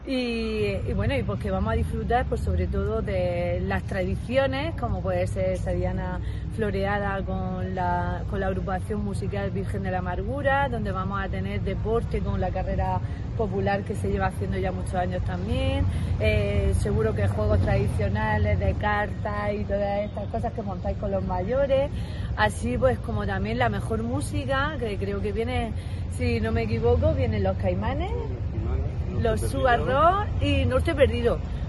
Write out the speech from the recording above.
Y bueno, y pues que vamos a disfrutar pues sobre todo de las tradiciones, como puede ser esa diana floreada con la agrupación musical Virgen de la Amargura, donde vamos a tener deporte con la carrera popular que se lleva haciendo ya muchos años también, seguro que juegos tradicionales de cartas y todas estas cosas que montáis con los mayores, así pues como también la mejor música, que creo que viene, si no me equivoco, vienen los Caimanes, los Subarros y Norte Perdido.